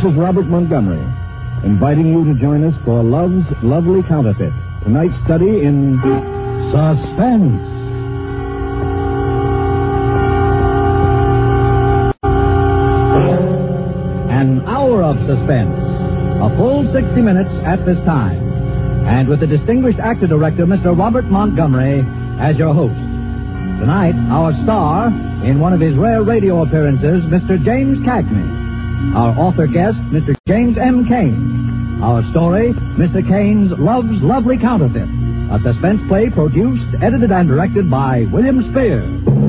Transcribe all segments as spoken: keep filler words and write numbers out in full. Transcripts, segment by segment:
is Robert Montgomery, inviting you to join us for Love's Lovely Counterfeit, tonight's study in suspense. An hour of suspense, a full sixty minutes at this time, and with the distinguished actor-director, Mister Robert Montgomery, as your host. Tonight, our star, in one of his rare radio appearances, Mister James Cagney. Our author guest, Mister James M. Cain. Our story, Mister Cain's Love's Lovely Counterfeit, a suspense play produced, edited, and directed by William Spear.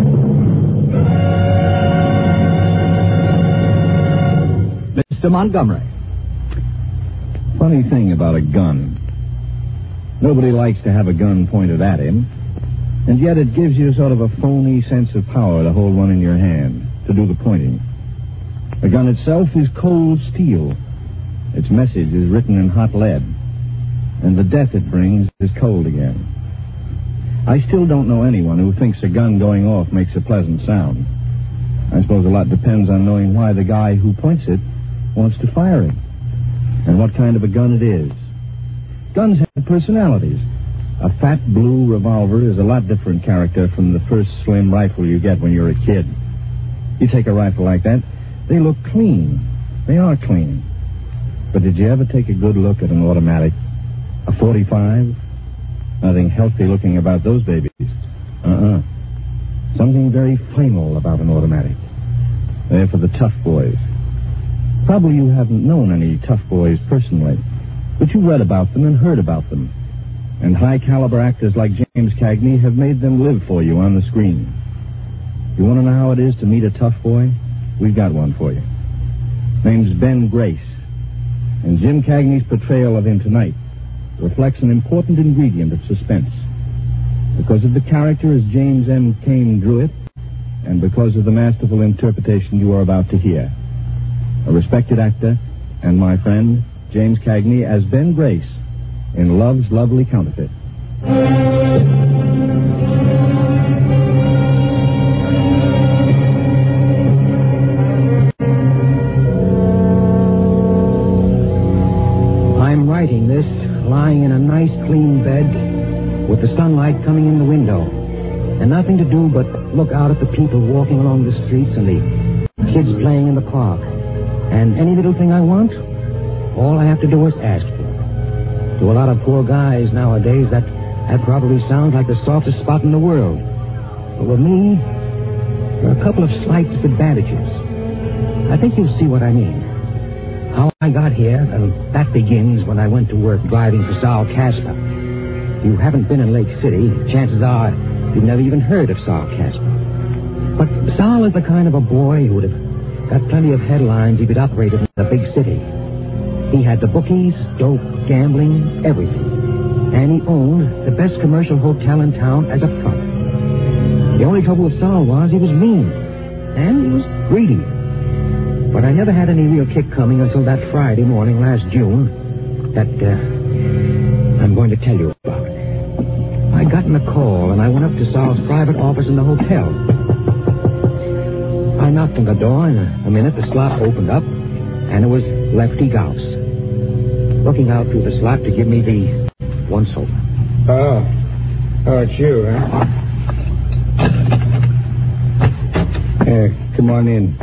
Mister Montgomery. Funny thing about a gun. Nobody likes to have a gun pointed at him, and yet it gives you sort of a phony sense of power to hold one in your hand, to do the pointing. The gun itself is cold steel. Its message is written in hot lead, and the death it brings is cold again. I still don't know anyone who thinks a gun going off makes a pleasant sound. I suppose a lot depends on knowing why the guy who points it wants to fire it, and what kind of a gun it is. Guns have personalities. A fat blue revolver is a lot different character from the first slim rifle you get when you're a kid. You take a rifle like that, they look clean. They are clean. But did you ever take a good look at an automatic? A forty-five? Nothing healthy looking about those babies. Uh-uh. Something very final about an automatic. They're for the tough boys. Probably you haven't known any tough boys personally, but you read about them and heard about them. And high-caliber actors like James Cagney have made them live for you on the screen. You want to know how it is to meet a tough boy? We've got one for you. Name's Ben Grace. And Jim Cagney's portrayal of him tonight reflects an important ingredient of suspense. Because of the character as James M. Cain drew it, and because of the masterful interpretation you are about to hear. A respected actor, and my friend, James Cagney, as Ben Grace in Love's Lovely Counterfeit. I'm writing this lying in a nice clean bed with the sunlight coming in the window and nothing to do but look out at the people walking along the streets and the kids playing in the park. And any little thing I want, all I have to do is ask for. To a lot of poor guys nowadays, that, that probably sounds like the softest spot in the world. But with me, there are a couple of slight disadvantages. I think you'll see what I mean. How I got here, and that begins when I went to work driving for Saul Casper. If you haven't been in Lake City, chances are you've never even heard of Saul Casper. But Saul is the kind of a boy who would have got plenty of headlines if he'd operated in a big city. He had the bookies, dope, gambling, everything. And he owned the best commercial hotel in town as a front. The only trouble with Saul was he was mean. And he was greedy. But I never had any real kick coming until that Friday morning last June that uh, I'm going to tell you about. I got in a call and I went up to Saul's private office in the hotel. I knocked on the door and in a minute the slot opened up and it was Lefty Gauss, looking out through the slot to give me the once over. Oh. Oh, it's you, huh? Here, come on in.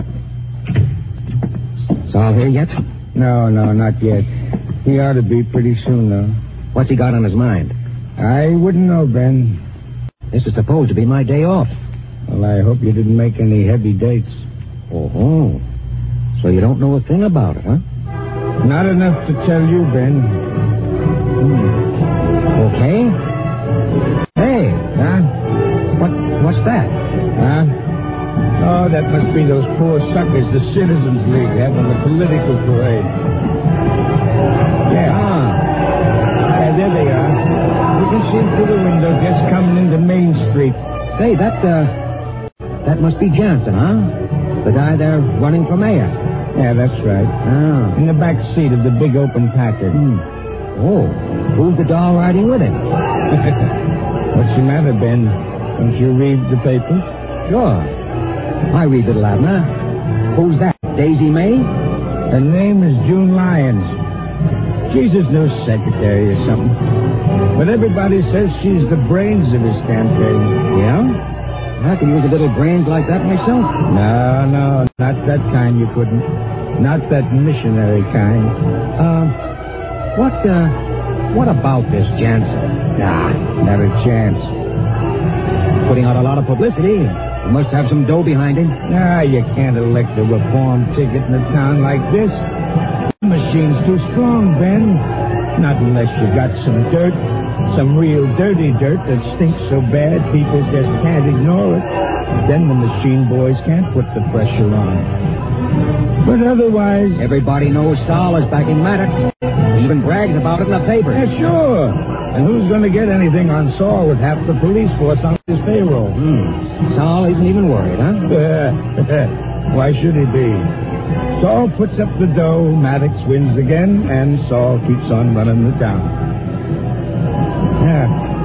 Saul here yet? No, no, not yet. He ought to be pretty soon, though. What's he got on his mind? I wouldn't know, Ben. This is supposed to be my day off. Well, I hope you didn't make any heavy dates. Oh, so you don't know a thing about it, huh? Not enough to tell you, Ben. Hmm. Okay. Hey. Huh? What? What's that? Huh? Oh, that must be those poor suckers the Citizens League have on the political parade. Yeah. Ah. Yeah, there they are. You can see them through the window just coming into Main Street. Say, that, uh, that must be Jansen, huh? The guy there running for mayor. Yeah, that's right. Ah. In the back seat of the big open Packard. Hmm. Oh, who's the doll riding with him? What's the matter, Ben? Don't you read the papers? Sure. I read Little Abner. Who's that? Daisy May? Her name is June Lyons. She's his new secretary or something. But everybody says she's the brains of his campaign. Yeah? I could use a little brains like that myself. No, no, not that kind you couldn't. Not that missionary kind. Uh, what, uh, what about this Jansen? Nah, not a chance. Putting out a lot of publicity. He must have some dough behind him. Nah, you can't elect a reform ticket in a town like this. The machine's too strong, Ben. Not unless you got some dirt. Some real dirty dirt that stinks so bad people just can't ignore it. Then the machine boys can't put the pressure on. But otherwise... Everybody knows Saul is backing Maddox. He even brags about it in the paper. Yeah, sure. And who's going to get anything on Saul with half the police force on his payroll? Hmm. Saul isn't even worried, huh? Why should he be? Saul puts up the dough, Maddox wins again, and Saul keeps on running the town. Yeah.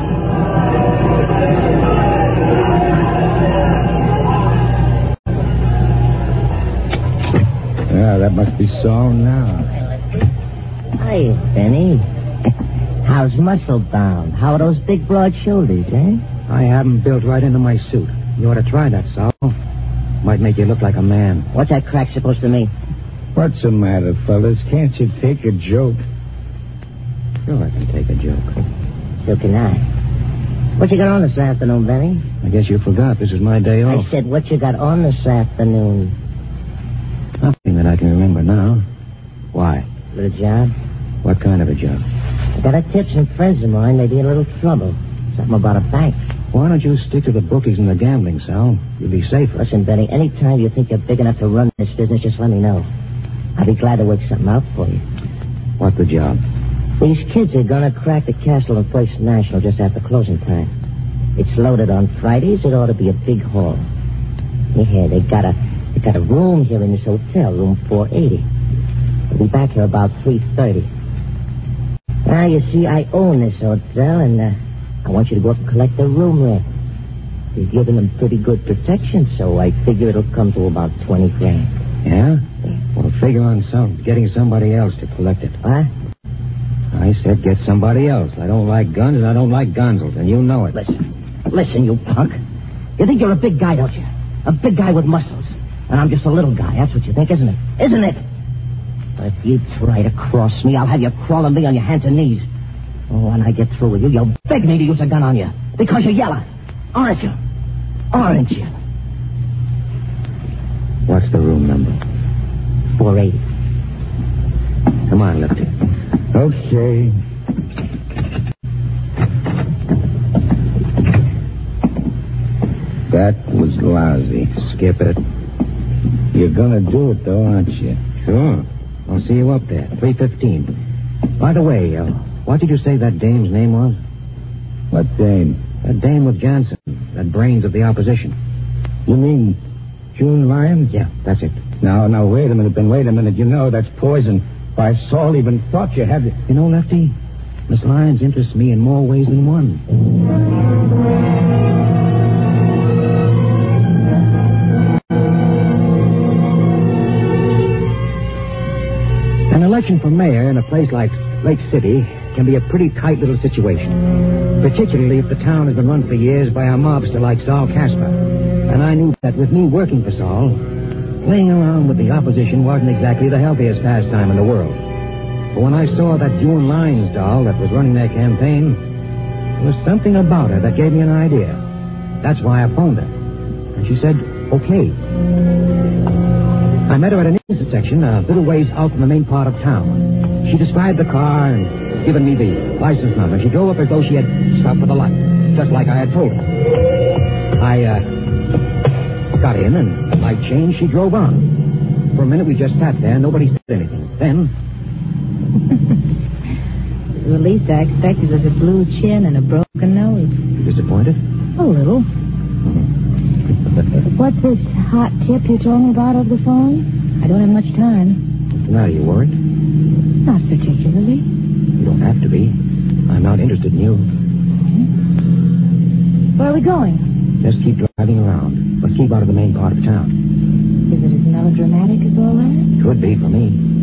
Yeah, that must be Saul now. Hi, Benny. How's muscle bound? How are those big, broad shoulders, eh? I haven't built right into my suit. You ought to try that, Saul. Might make you look like a man. What's that crack supposed to mean? What's the matter, fellas? Can't you take a joke? Sure, I can take a joke. So can I. What you got on this afternoon, Benny? I guess you forgot. This is my day off. I said, what you got on this afternoon? Nothing that I can remember now. Why? Little job? What kind of a job? I got a tip some friends of mine may be in a little trouble. Something about a bank. Why don't you stick to the bookies and the gambling, Sal? You'll be safer. Listen, Benny, anytime you think you're big enough to run this business, just let me know. I'll be glad to work something out for you. What's the job? These kids are going to crack the castle in First National just after closing time. It's loaded on Fridays. It ought to be a big haul. Yeah, they got a they got a room here in this hotel, room four eighty. They'll be back here about three thirty. Now, you see, I own this hotel, and uh, I want you to go up and collect the room rent. You're giving them pretty good protection, so I figure it'll come to about twenty grand. Yeah? Well, figure on some getting somebody else to collect it. What? I said get somebody else. I don't like guns, and I don't like gonzels, and you know it. Listen. Listen, you punk. You think you're a big guy, don't you? A big guy with muscles. And I'm just a little guy. That's what you think, isn't it? Isn't it? But if you try to cross me, I'll have you crawling me on your hands and knees. Oh, when I get through with you, you'll beg me to use a gun on you. Because you're yellow. Aren't you? Aren't you? What's the room number? four eighty. Come on, Lefty. Okay. That was lousy. Skip it. You're gonna do it, though, aren't you? Sure. I'll see you up there. three fifteen. By the way, uh, what did you say that dame's name was? What dame? That dame with Jansen. That brains of the opposition. You mean June Lyons? Yeah, that's it. No, no, wait a minute, Ben, wait a minute. You know that's poison. Why, Saul even thought you had it. You know, Lefty, Miss Lyons interests me in more ways than one. An election for mayor in a place like Lake City can be a pretty tight little situation, particularly if the town has been run for years by a mobster like Saul Casper. And I knew that with me working for Saul, playing around with the opposition wasn't exactly the healthiest pastime in the world. But when I saw that June Lyons doll that was running their campaign, there was something about her that gave me an idea. That's why I phoned her. And she said, okay. I met her at an intersection a little ways out from the main part of town. She described the car and given me the license number. She drove up as though she had stopped for the light, just like I had told her. I, uh, got in, and light changed. She drove on. For a minute, we just sat there. Nobody said anything. Then... The least I expected was a blue chin and a broken nose. You disappointed? A little. What's this hot tip you told me about over the phone? I don't have much time. What's the matter? You worried? Not particularly. You don't have to be. I'm not interested in you. Where are we going? Just keep driving around, but keep out of the main part of town. Is it as melodramatic as all that? Could be for me.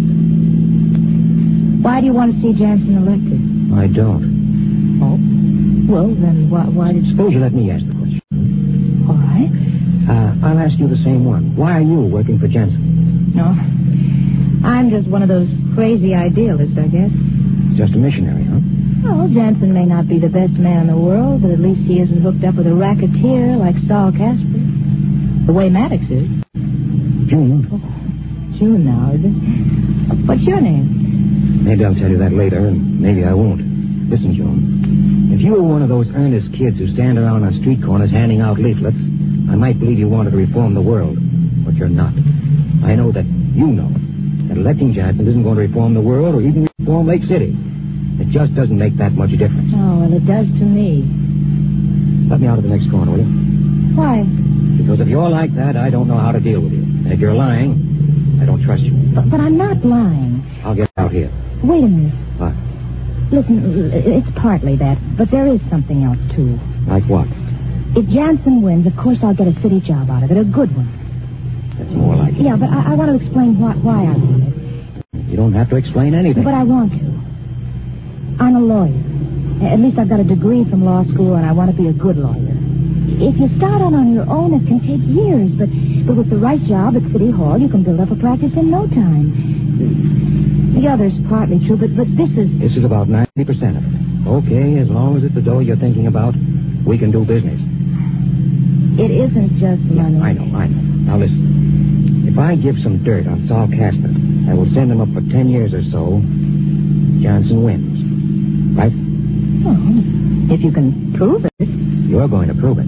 Why do you want to see Jansen elected? I don't. Oh. Well, then why, why did you... Suppose you let me ask the question. All right. Uh, I'll ask you the same one. Why are you working for Jansen? No. I'm just one of those crazy idealists, I guess. Just a missionary, huh? Well, Jansen may not be the best man in the world, but at least he isn't hooked up with a racketeer like Saul Casper. The way Maddox is. June. Oh, June now, is it? What's your name? Maybe I'll tell you that later, and maybe I won't. Listen, June. If you were one of those earnest kids who stand around on street corners handing out leaflets, I might believe you wanted to reform the world. But you're not. I know that you know that electing Jansen isn't going to reform the world or even reform Lake City. It just doesn't make that much difference. Oh, well, it does to me. Let me out of the next corner, will you? Why? Because if you're like that, I don't know how to deal with you. And if you're lying, I don't trust you. But, but I'm not lying. I'll get out here. Wait a minute. What? Listen, it's partly that, but there is something else, too. Like what? If Jansen wins, of course I'll get a city job out of it, a good one. That's more like it. Yeah, but I, I want to explain why, why I want it. You don't have to explain anything. But I want to. I'm a lawyer. At least I've got a degree from law school, and I want to be a good lawyer. If you start out on your own, it can take years, but, but with the right job at City Hall, you can build up a practice in no time. The other's partly true, but, but this is... This is about ninety percent of it. Okay, as long as it's the dough you're thinking about, we can do business. It isn't just money. Yeah, I know, I know. Now listen. If I give some dirt on Saul Casper, I will send him up for ten years or so. Jansen wins. Right? Oh, if you can prove it. You're going to prove it.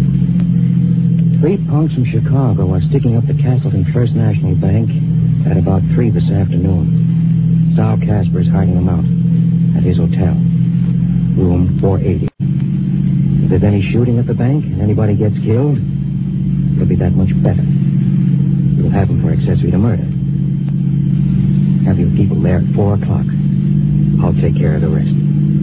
Three punks from Chicago are sticking up the Castleton First National Bank at about three this afternoon. Saul Casper's hiding them out at his hotel, room four eighty. If there's any shooting at the bank and anybody gets killed, it'll be that much better. We'll have them for accessory to murder. Have your people there at four o'clock. I'll take care of the rest.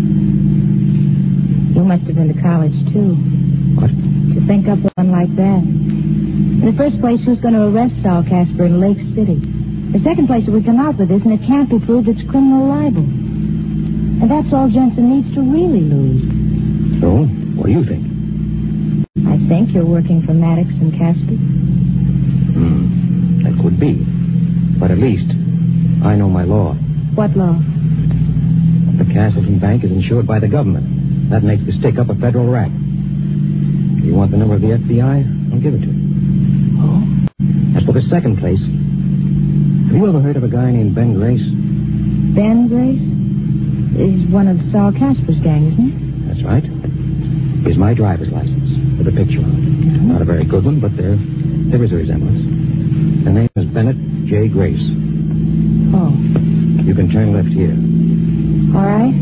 You must have been to college, too. What? To think up one like that. In the first place, who's going to arrest Saul Casper in Lake City? The second place, it would come out with this, and it can't be proved it's criminal libel. And that's all Jansen needs to really lose. So, what do you think? I think you're working for Maddox and Casper. Hmm, that could be. But at least, I know my law. What law? The Castleton Bank is insured by the government. That makes the stick-up a federal rat. You want the number of the F B I? I'll give it to you. Oh? As for the second place, have you ever heard of a guy named Ben Grace? Ben Grace? He's one of Saul Casper's gang, isn't he? That's right. Here's my driver's license with a picture on it. Mm-hmm. Not a very good one, but there, there is a resemblance. The name is Bennett J. Grace. Oh. You can turn left here. All right.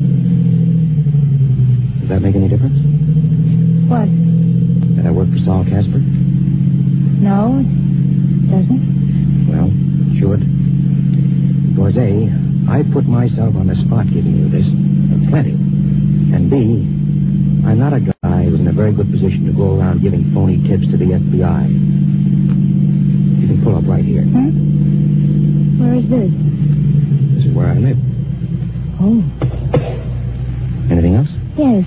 Does that make any difference? What? That I work for Saul Casper? No, it doesn't. Well, it should. Because A, I put myself on the spot giving you this. Plenty. And B, I'm not a guy who's in a very good position to go around giving phony tips to the F B I. You can pull up right here. Huh? Where is this? This is where I live. Oh. Anything else? Yes.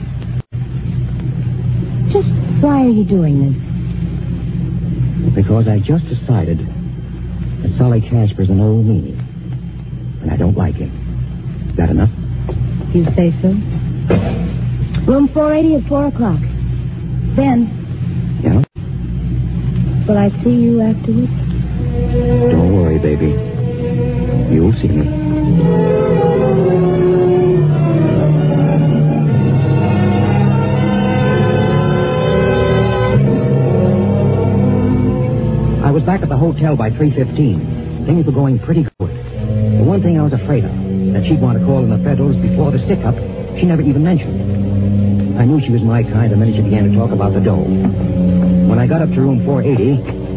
Just why are you doing this? Because I just decided that Solly Casper's an old meanie. And I don't like him. Is that enough? You say so. Room four eighty at four o'clock. Ben. Yeah? Will I see you afterwards? Don't worry, baby. You'll see me. I was back at the hotel by three fifteen. Things were going pretty good. The one thing I was afraid of, that she'd want to call in the Federals before the stick-up, she never even mentioned it. I knew she was my kind the minute she began to talk about the dough. When I got up to room four eighty,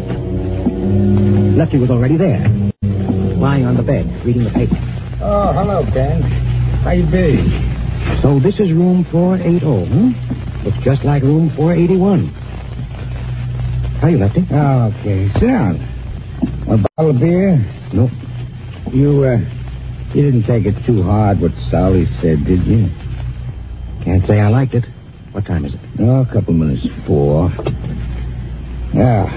Lefty was already there, lying on the bed, reading the paper. Oh, hello, Ben. How you be? So this is room four eighty, hmm? Looks just like room four eighty-one. How are you, Lefty? Oh, okay. Sit down. A bottle of beer? No. You, uh, you didn't take it too hard what Sally said, did you? Can't say I liked it. What time is it? Oh, a couple minutes four. Yeah.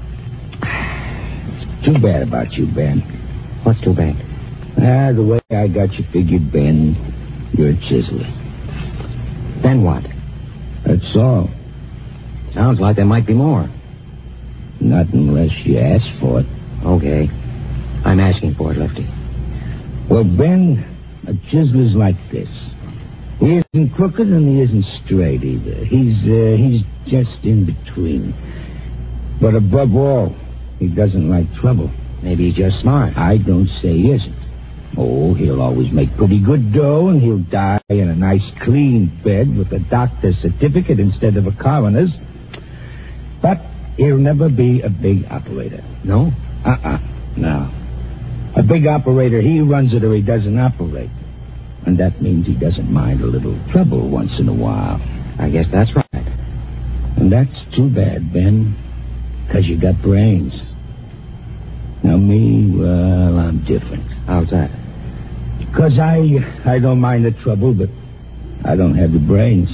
It's too bad about you, Ben. What's too bad? Ah, the way I got you figured, Ben, you're a chiseler. Then what? That's all. Sounds like there might be more. Not unless you ask for it. Okay. I'm asking for it, Lefty. Well, Ben, a chiseler's like this. He isn't crooked and he isn't straight either. He's, uh, he's just in between. But above all, he doesn't like trouble. Maybe he's just smart. I don't say he isn't. Oh, he'll always make pretty good dough, and he'll die in a nice clean bed with a doctor's certificate instead of a coroner's. But he'll never be a big operator. No? Uh-uh. No. A big operator, he runs it or he doesn't operate. And that means he doesn't mind a little trouble once in a while. I guess that's right. And that's too bad, Ben, because you got brains. Now, me, well, I'm different. How's that? Because I, I don't mind the trouble, but I don't have the brains.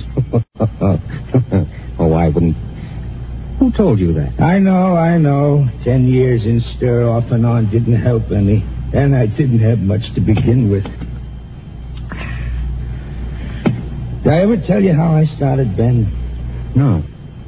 Oh, I wouldn't. Who told you that? I know, I know. Ten years in stir off and on didn't help any. And I didn't have much to begin with. Did I ever tell you how I started, Ben? No.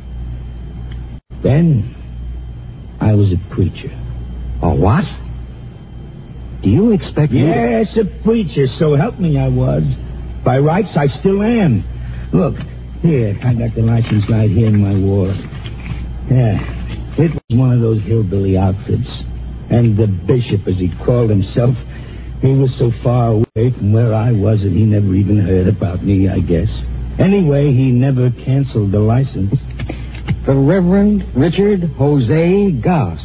Ben, I was a preacher. A what? Do you expect me to... Yes, a preacher. So help me, I was. By rights, I still am. Look, here, I got the license right here in my wallet. Yeah, it was one of those hillbilly outfits. And the bishop, as he called himself, he was so far away from where I was that he never even heard about me, I guess. Anyway, he never canceled the license. The Reverend Richard Jose Goss.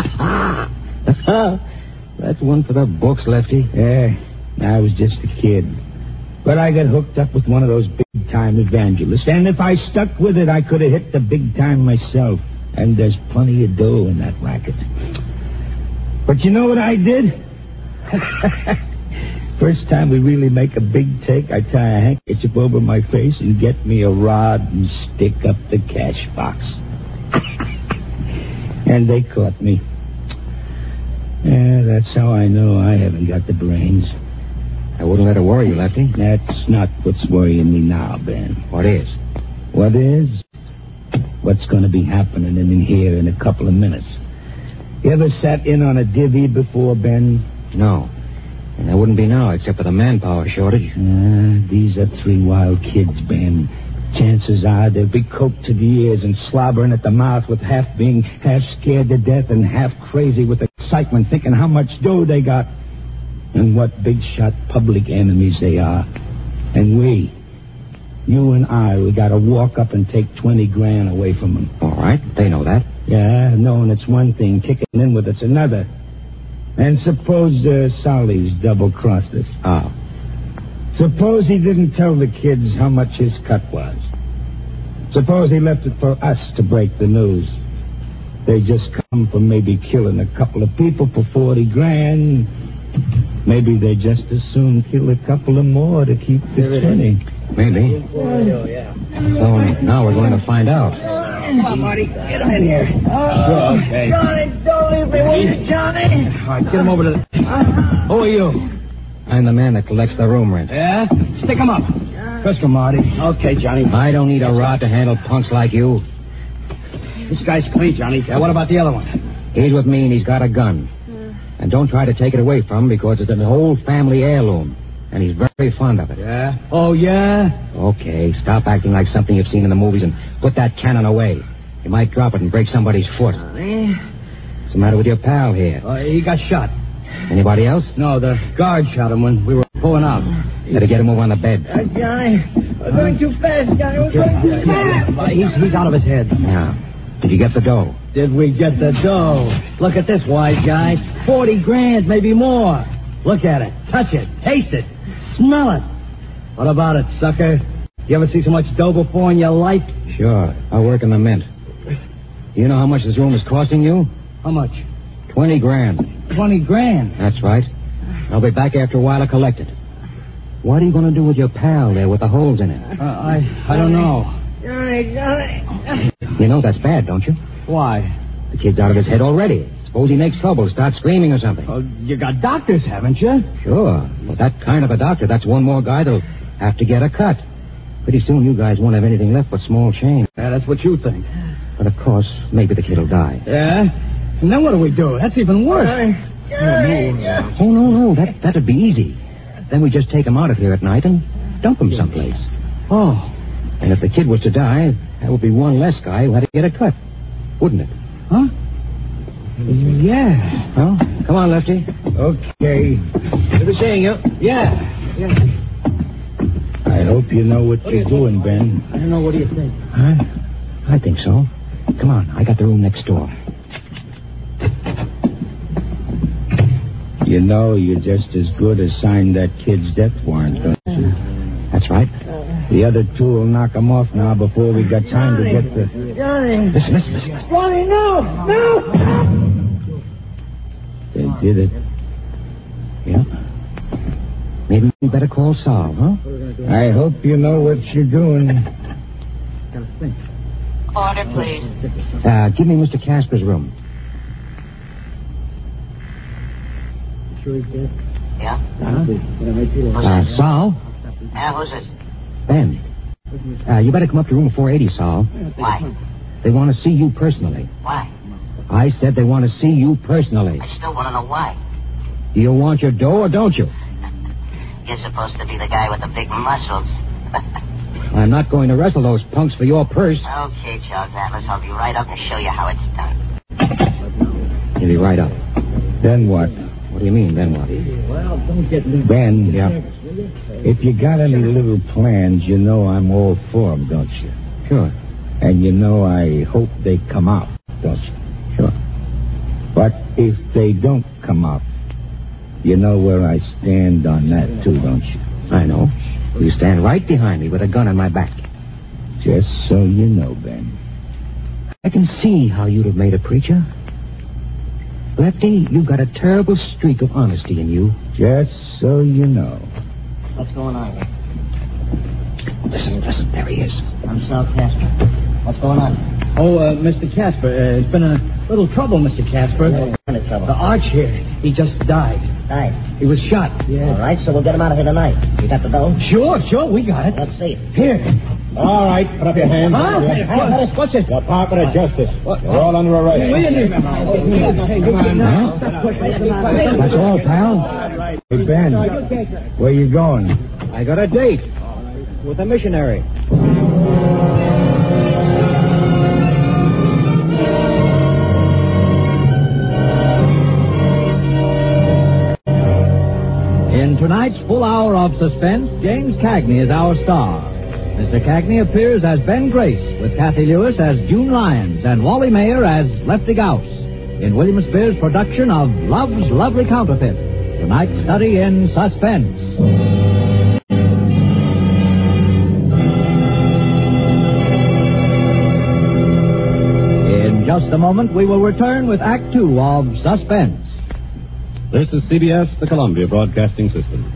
That's one for the books, Lefty. Yeah, I was just a kid. But I got hooked up with one of those big-time evangelists. And if I stuck with it, I could have hit the big time myself. And there's plenty of dough in that racket. But you know what I did? First time we really make a big take, I tie a handkerchief over my face and get me a rod and stick up the cash box. And they caught me. Yeah, that's how I know I haven't got the brains. I wouldn't let it worry you, Lefty. That's not what's worrying me now, Ben. What is? What is? What's going to be happening in here in a couple of minutes. You ever sat in on a divvy before, Ben? No. And there wouldn't be now, except for the manpower shortage. Uh, these are three wild kids, Ben. Chances are they'll be coked to the ears and slobbering at the mouth with half being half scared to death and half crazy with excitement, thinking how much dough they got and what big-shot public enemies they are. And we, you and I, we got to walk up and take twenty grand away from them. All right, they know that. Yeah, knowing it's one thing, kicking in with it's another. And suppose uh, Solly's double-crossed us. Oh. Suppose he didn't tell the kids how much his cut was. Suppose he left it for us to break the news. They just come from maybe killing a couple of people for forty grand. Maybe they just as soon kill a couple of more to keep the twenty. Maybe. So now we're going to find out. Come on, Marty. Get him in here. Sure, okay. Johnny, don't leave me, will you, Johnny? All right, get him over to the... Who are you? I'm the man that collects the room rent. Yeah? Stick him up. Crystal, Marty. Okay, Johnny. I don't need a rod to handle punks like you. This guy's clean, Johnny. Yeah, what about the other one? He's with me and he's got a gun. And don't try to take it away from him because it's an old family heirloom. And he's very fond of it. Yeah? Oh, yeah? Okay, stop acting like something you've seen in the movies and put that cannon away. You might drop it and break somebody's foot. What's the matter with your pal here? Uh, he got shot. Anybody else? No, the guard shot him when we were pulling out. Better get him over on the bed. Uh, Johnny, we're going too fast, Johnny. We're going too fast. Uh, he's, he's out of his head. Yeah. Did you get the dough? Did we get the dough? Look at this, wise guy. Forty grand, maybe more. Look at it. Touch it. Taste it. Smell it. What about it, sucker? You ever see so much dough before in your life? Sure. I work in the mint. You know how much this room is costing you? How much? Twenty grand. Twenty grand. That's right. I'll be back after a while to collect it. What are you going to do with your pal there with the holes in it? Uh, I I don't know. Johnny, Johnny. You know that's bad, don't you? Why? The kid's out of his head already. Suppose he makes trouble, starts screaming or something. Well, you got doctors, haven't you? Sure. Well, that kind of a doctor, that's one more guy that'll have to get a cut. Pretty soon you guys won't have anything left but small change. Yeah, that's what you think. But, of course, maybe the kid'll die. Yeah? And then what do we do? That's even worse. Oh, no, no. That, that'd be easy. Then we just take him out of here at night and dump him someplace. Oh. And if the kid was to die, that would be one less guy who had to get a cut. Wouldn't it? Huh? Yeah. Well, come on, Lefty. Okay. Good to seeing you. Yeah. Yeah. I hope you know what, what you're doing, Ben. I don't know. What do you think? Huh? I think so. Come on. I got the room next door. You know you're just as good as signing that kid's death warrant, don't you? That's right. The other two will knock him off now before we got time Johnny, to get the... Johnny. Listen, listen, listen. Johnny, no! No! They did it. Yeah. Maybe we better call Sal, huh? I hope you know what you're doing. Order, please. Uh, give me Mister Casper's room. Yeah? Uh, Sal? Yeah, who's this? Ben. Uh, you better come up to room four eighty, Sal. Why? They want to see you personally. Why? I said they want to see you personally. I still want to know why. Do you want your dough or don't you? You're supposed to be the guy with the big muscles. I'm not going to wrestle those punks for your purse. Okay, Charles Atlas, I'll be right up and show you how it's done. You'll be right up. Then what? What do you mean, then what? Well, don't get me... Ben, Yeah. If you got any little plans, you know I'm all for them, don't you? Sure. And you know I hope they come out, don't you? Sure. But if they don't come out, you know where I stand on that, too, don't you? I know. You stand right behind me with a gun on my back. Just so you know, Ben. I can see how you'd have made a preacher. Lefty, you've got a terrible streak of honesty in you. Just so you know. What's going on here? Listen, listen, there he is. I'm Sal Casper. What's going on? Oh, uh, Mister Casper, uh, it's been a little trouble, Mister Casper. What kind of trouble? The Arch here, he just died. Died. He was shot. All right, so we'll get him out of here tonight. You got the dough? Sure, sure, we got it. Let's see it. Here. All right, put up your hands. Huh? What's, what's it? Department of Justice. What? You're all under arrest. Wait a minute. That's all, pal. Hey, Ben, where you going? I got a date with a missionary. In tonight's full hour of suspense, James Cagney is our star. Mister Cagney appears as Ben Grace, with Kathy Lewis as June Lyons and Wally Mayer as Lefty Gauss, in William Spears' production of Love's Lovely Counterfeit, tonight's study in suspense. In just a moment, we will return with Act Two of Suspense. This is C B S, the Columbia Broadcasting System.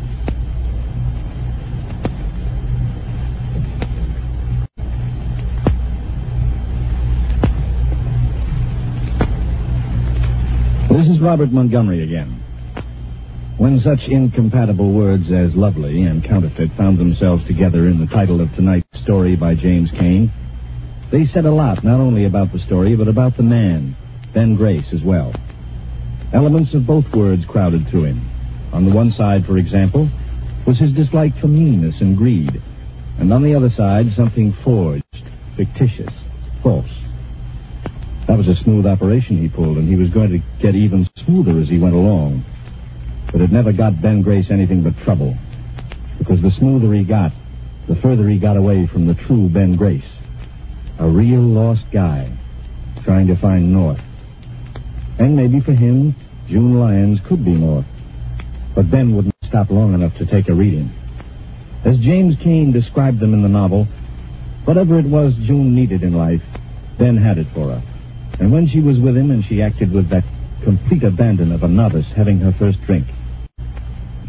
This is Robert Montgomery again. When such incompatible words as lovely and counterfeit found themselves together in the title of tonight's story by James Cain, they said a lot not only about the story, but about the man, Ben Grace, as well. Elements of both words crowded through him. On the one side, for example, was his dislike for meanness and greed, and on the other side, something forged, fictitious, false. That was a smooth operation he pulled, and he was going to get even smoother as he went along. But it never got Ben Grace anything but trouble, because the smoother he got, the further he got away from the true Ben Grace. A real lost guy, trying to find North. And maybe for him, June Lyons could be North. But Ben wouldn't stop long enough to take a reading. As James Cain described them in the novel, whatever it was June needed in life, Ben had it for her. And when she was with him and she acted with that complete abandon of a novice having her first drink,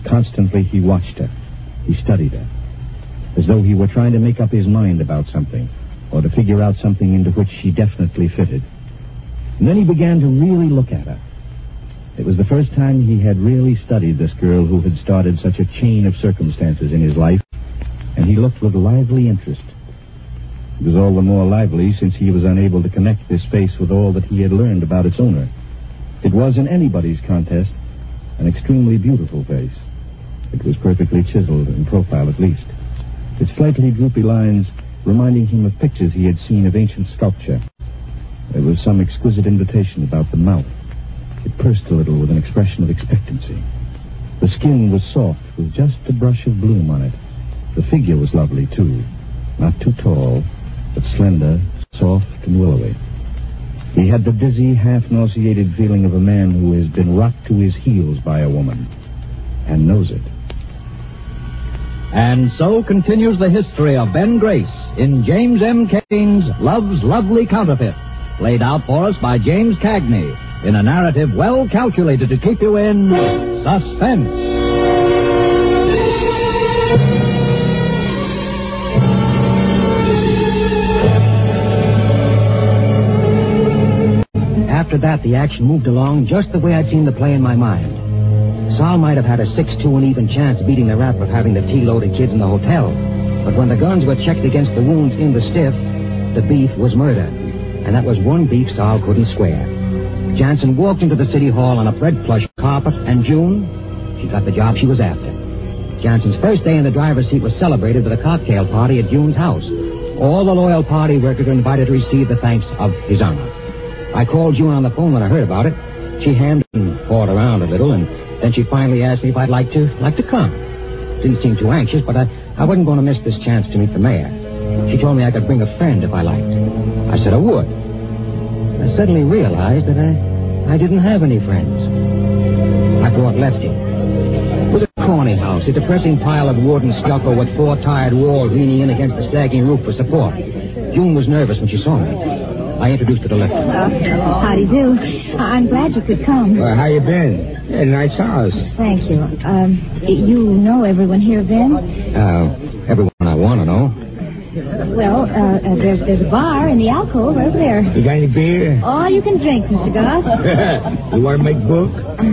Constantly he watched her. He studied her, as though he were trying to make up his mind about something, or to figure out something into which she definitely fitted. And then he began to really look at her. It was the first time he had really studied this girl who had started such a chain of circumstances in his life, and he looked with lively interest. It was all the more lively since he was unable to connect this face with all that he had learned about its owner. It was, in anybody's contest, an extremely beautiful face. It was perfectly chiseled in profile, at least, its slightly droopy lines reminding him of pictures he had seen of ancient sculpture. There was some exquisite invitation about the mouth. It pursed a little with an expression of expectancy. The skin was soft with just a brush of bloom on it. The figure was lovely, too. Not too tall, but slender, soft, and willowy. He had the dizzy, half-nauseated feeling of a man who has been rocked to his heels by a woman, and knows it. And so continues the history of Ben Grace in James M. Cain's Love's Lovely Counterfeit, played out for us by James Cagney in a narrative well calculated to keep you in suspense. After that, the action moved along just the way I'd seen the play in my mind. Sal might have had a six two and even chance beating the rap of having the tea-loaded kids in the hotel. But when the guns were checked against the wounds in the stiff, the beef was murder. And that was one beef Sal couldn't square. Jansen walked into the city hall on a red plush carpet, and June, she got the job she was after. Jansen's first day in the driver's seat was celebrated with a cocktail party at June's house. All the loyal party workers were invited to receive the thanks of His Honor. I called June on the phone when I heard about it. She hemmed and pawed around a little, and then she finally asked me if I'd like to like to come. Didn't seem too anxious, but I, I wasn't going to miss this chance to meet the mayor. She told me I could bring a friend if I liked. I said I would. I suddenly realized that I, I didn't have any friends. I brought Lefty. It was a corny house, a depressing pile of wood and stucco with four tired walls leaning in against the sagging roof for support. June was nervous when she saw me. I introduced her to Lefty. Uh, how do you do? I'm glad you could come. Well, how you been? Yeah, nice house. Thank you. Um, you know everyone here, Ben? Uh, everyone I want to know. Well, uh, uh, there's there's a bar in the alcove over there. You got any beer? All you can drink, Mister Goss. You want to make book?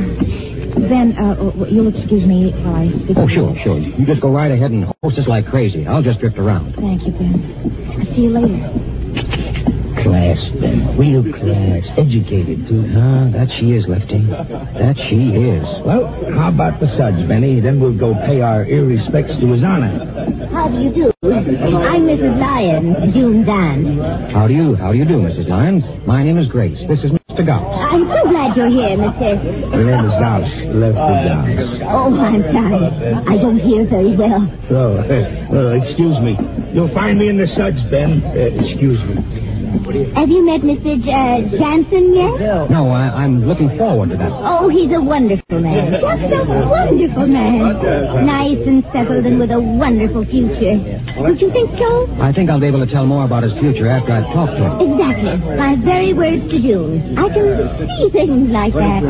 Ben, uh, you'll excuse me while I speak. Oh, sure, sure. You just go right ahead and host us like crazy. I'll just drift around. Thank you, Ben. I'll see you later. Class, Ben. Real class. Educated, too. Ah, that she is, Lefty. That she is. Well, how about the suds, Benny? Then we'll go pay our ear respects to His Honor. How do you do? I'm Missus Lyons, June Dan. How do you, how do you do, Missus Lyons? My name is Grace. This is Mister Gauss. I'm so glad you're here, Mister My name is Gauss. Lefty Gauss. Oh, I'm sorry. I don't hear very well. Oh, uh, excuse me. You'll find me in the suds, Ben. Uh, excuse me. Have you met Mister Uh, Jansen yet? No, I, I'm looking forward to that. Oh, he's a wonderful man. Just a wonderful man. Nice and settled and with a wonderful future. Don't you think so? I think I'll be able to tell more about his future after I've talked to him. Exactly. My very words to June. I can see things like that.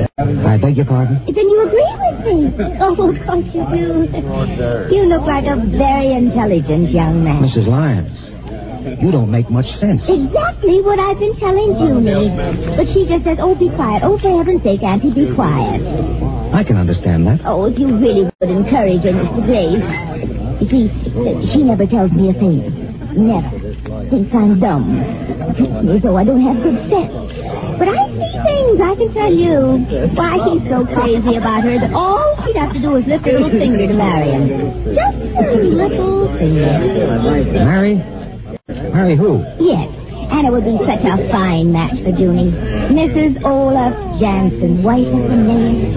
I beg your pardon? Then you agree with me? Oh, of course you do. You look like a very intelligent young man. Missus Lyons, you don't make much sense. Exactly what I've been telling Junie. But she just says, oh, be quiet. Oh, for heaven's sake, Auntie, be quiet. I can understand that. Oh, if you really would encourage her, Mister Grace. You see, she never tells me a thing. Never. Thinks I'm dumb. Treats me as though I don't have good sense. But I see things, I can tell you. Why, he's so crazy about her that all she'd have to do is lift a little finger to marry him. Just a little finger. Marry? Marry who? Yes, and it would be such a fine match for Junie. Missus Olaf Jansen, white as a nail.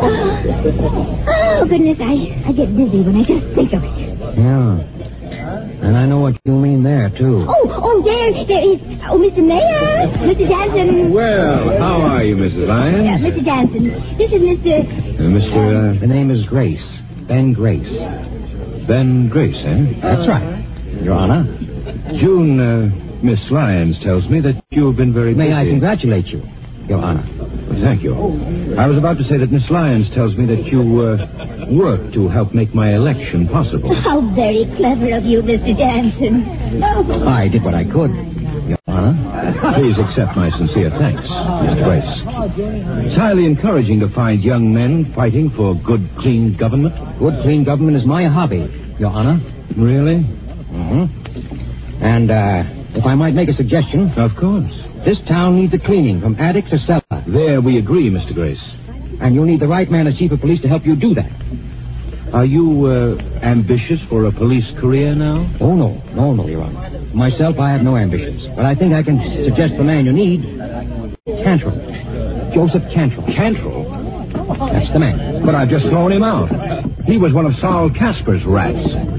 Oh, goodness, I, I get dizzy when I just think of it. Yeah. And I know what you mean there, too. Oh, oh, there, there is... Oh, Mister Mayor, Mister Jansen. Well, how are you, Missus Lyons? Uh, Mister Jansen, this is Mister Uh, Mister Uh... The name is Grace. Ben Grace. Ben Grace, eh? That's right, Your Honor. June, uh, Miss Lyons tells me that you've been very busy. May I congratulate you? Your Honor. Well, thank you. I was about to say that Miss Lyons tells me that you uh, work to help make my election possible. How very clever of you, Mister Jansen. Oh. I did what I could, Your Honor. Please accept my sincere thanks, Miss Grace. It's highly encouraging to find young men fighting for good, clean government. Good, clean government is my hobby, Your Honor. Really? Mm-hmm. And, uh, if I might make a suggestion. Of course. This town needs a cleaning from attic to cellar. There we agree, Mister Grace. And you'll need the right man as chief of police to help you do that. Are you, uh, ambitious for a police career now? Oh, no. No, no, Your Honor. Myself, I have no ambitions. But I think I can suggest the man you need. Cantrell. Joseph Cantrell. Cantrell? That's the man. But I've just thrown him out. He was one of Saul Casper's rats.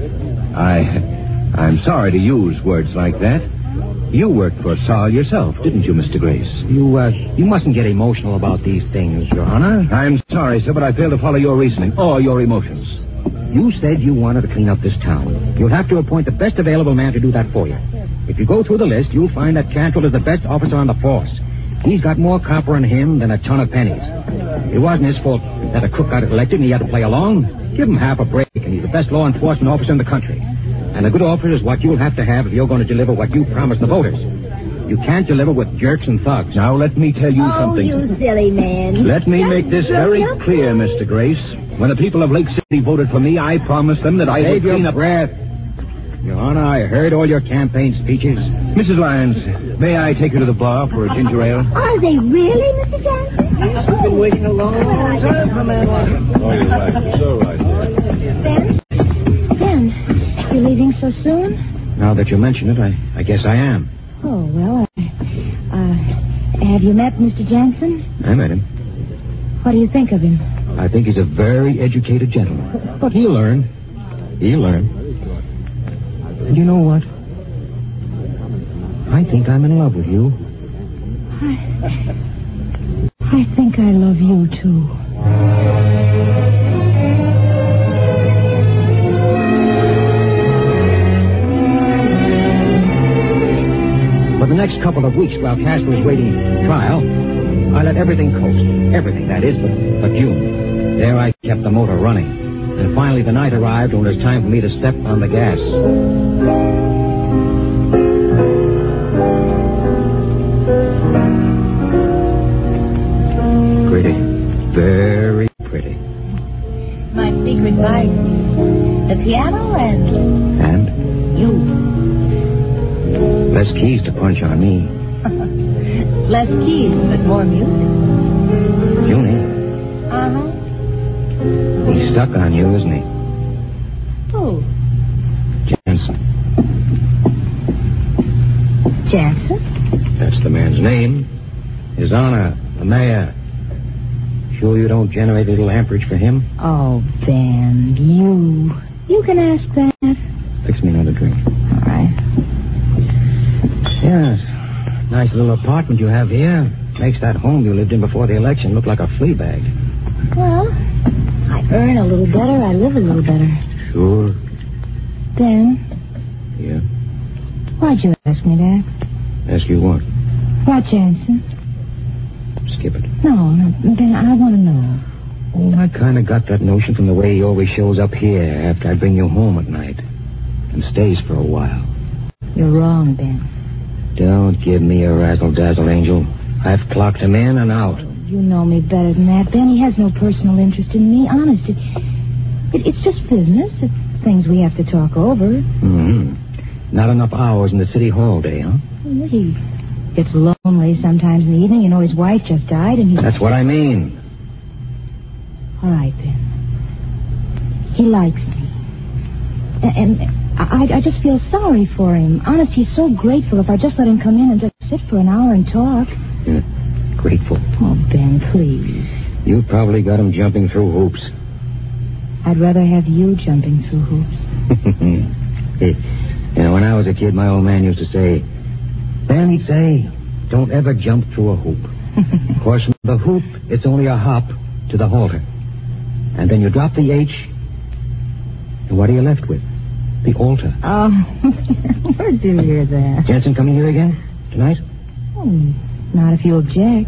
I... I'm sorry to use words like that. You worked for Saul yourself, didn't you, Mister Grace? You, uh, you mustn't get emotional about these things, Your Honor. I'm sorry, sir, but I fail to follow your reasoning or your emotions. You said you wanted to clean up this town. You'll have to appoint the best available man to do that for you. If you go through the list, you'll find that Cantrell is the best officer on the force. He's got more copper in him than a ton of pennies. It wasn't his fault that a crook got elected and he had to play along. Give him half a break, and he's the best law enforcement officer in the country. And a good officer is what you'll have to have if you're going to deliver what you promised the voters. You can't deliver with jerks and thugs. Now, let me tell you Oh, something. you silly man. Let me Just make this look very up clear, there. Mister Grace. When the people of Lake City voted for me, I promised them that I would Save your clean up... breath. Your Honor, I heard all your campaign speeches. Missus Lyons, may I take you to the bar for a ginger ale? Are they really, Mister Jansen? Yes, we've been waiting a long time for a man like him. Oh, you're right. You're so right. Ben? Ben, you're leaving so soon? Now that you mention it, I, I guess I am. Oh, well, uh, uh, have you met Mister Jansen? I met him. What do you think of him? I think he's a very educated gentleman. But he'll learn. He'll learn. And you know what? I think I'm in love with you. I, I think I love you, too. For the next couple of weeks, while Cass was waiting for trial, I let everything coast. Everything, that is, but, but June. There I kept the motor running. And finally the night arrived when it was time for me to step on the gas. Pretty. Very pretty. My secret vice. The piano and And you. less keys to punch on me. Less keys, but more music. Junie, Uh-huh. he's stuck on you, isn't he? Who? Jansen. Jansen? That's the man's name. His Honor, the mayor. Sure you don't generate a little amperage for him? Oh, Ben, you. You can ask that. Fix me another drink. All right. Yes. Nice little apartment you have here. Makes that home you lived in before the election look like a flea bag. Well, I earn a little better, I live a little better. Sure. Ben, Yeah. why'd you ask me that? Ask you what? What, Jansen? Skip it. No, no, Ben, I want to know. Oh, I kind of got that notion from the way he always shows up here after I bring you home at night. And stays for a while. You're wrong, Ben. Don't give me a razzle-dazzle, Angel. I've clocked him in and out. You know me better than that, Ben. He has no personal interest in me. Honest, it, it, it's just business. It's things we have to talk over. Mm-hmm. Not enough hours in the city hall day, huh? Well, he gets lonely sometimes in the evening. You know, his wife just died, and he... That's what I mean. All right, Ben. He likes me. And, and I, I just feel sorry for him. Honest, he's so grateful if I just let him come in and just sit for an hour and talk. Yeah. Grateful. Oh, Ben, please. You probably got him jumping through hoops. I'd rather have you jumping through hoops. You know, when I was a kid, my old man used to say, Ben, he'd say, don't ever jump through a hoop. Of course, from the hoop, it's only a hop to the halter. And then you drop the H, and what are you left with? The altar. Oh, where'd you hear that? Jansen coming here again tonight? Oh, not if you object.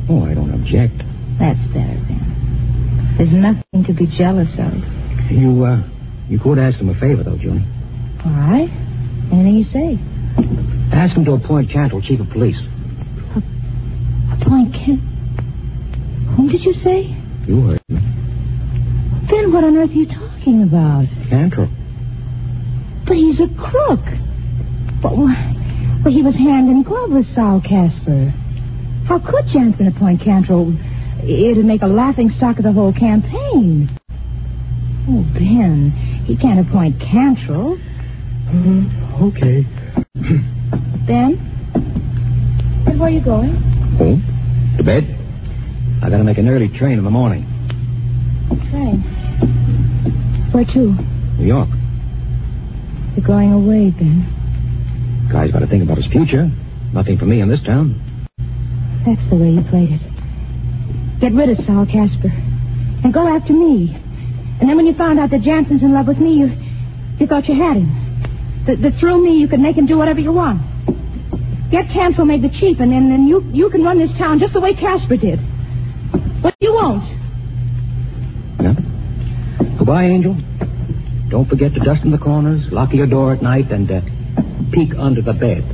Oh, I don't object. That's better, Ben. There's nothing to be jealous of. You, uh, you could ask him a favor, though, Junie. All right. Anything you say. Ask him to appoint Cantrell chief of police. Appoint Kent? Whom did you say? You heard me. Ben, what on earth are you talking about? Cantrell. But he's a crook. But, well, he was hand in glove with Saul Casper. How could Jansen appoint Cantrell? It'd make a laughing stock of the whole campaign. Oh, Ben, he can't appoint Cantrell. Uh, okay. Ben? Ben, where are you going? Home. To bed. I gotta make an early train in the morning. Train? Where to? New York. You're going away, Ben. Guy's got to think about his future. Nothing for me in this town. That's the way you played it. Get rid of Saul Casper. And go after me. And then when you found out that Jansen's in love with me, you you thought you had him. That, that through me you could make him do whatever you want. Get Cantrell made the chief, and then, then you, you can run this town just the way Casper did. But you won't. No? Goodbye, Angel. Don't forget to dust in the corners, lock your door at night, and uh, peek under the bed.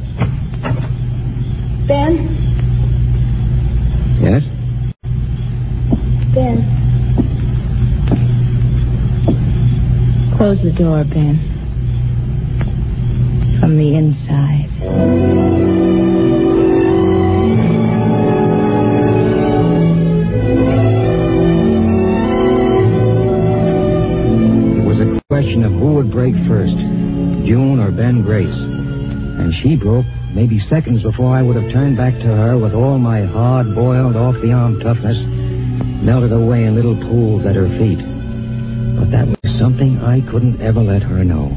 Ben? Yes? Ben. Close the door, Ben. From the inside. It was a question of who would break first, June or Ben Grace. And she broke maybe seconds before I would have turned back to her with all my hard-boiled, off-the-arm toughness melted away in little pools at her feet. But that was something I couldn't ever let her know.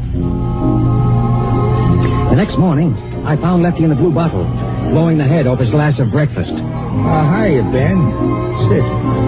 The next morning, I found Lefty in the blue bottle, blowing the head off his glass of breakfast. Uh, hiya, Ben. Sit.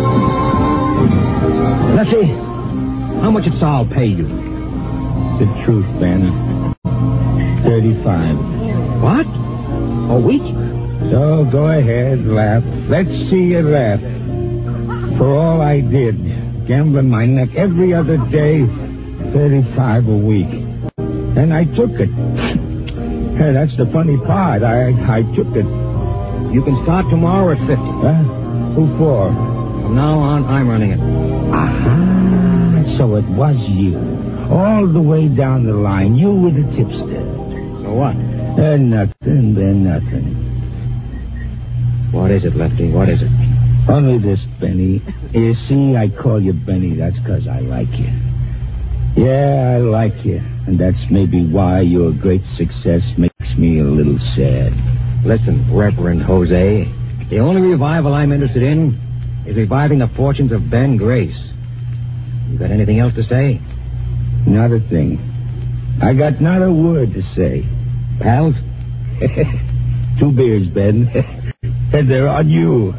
Lefty, how much did Saul pay you? The truth, Ben. Thirty-five. What? A week? So go ahead, laugh. Let's see you laugh. For all I did, gambling my neck every other day, thirty-five a week. And I took it. Hey, that's the funny part. I I took it. You can start tomorrow at fifty. Huh? Who for? From now on, I'm running it. Aha. So it was you. All the way down the line. You were the tipster. So what? Uh, nothing, then nothing. What is it, Lefty? What is it? Only this, Benny. You see, I call you Benny. That's because I like you. Yeah, I like you. And that's maybe why your great success makes me a little sad. Listen, Reverend Jose, the only revival I'm interested in is reviving the fortunes of Ben Grace. You got anything else to say? Not a thing. I got not a word to say. Pals? Two beers, Ben. And they're on you.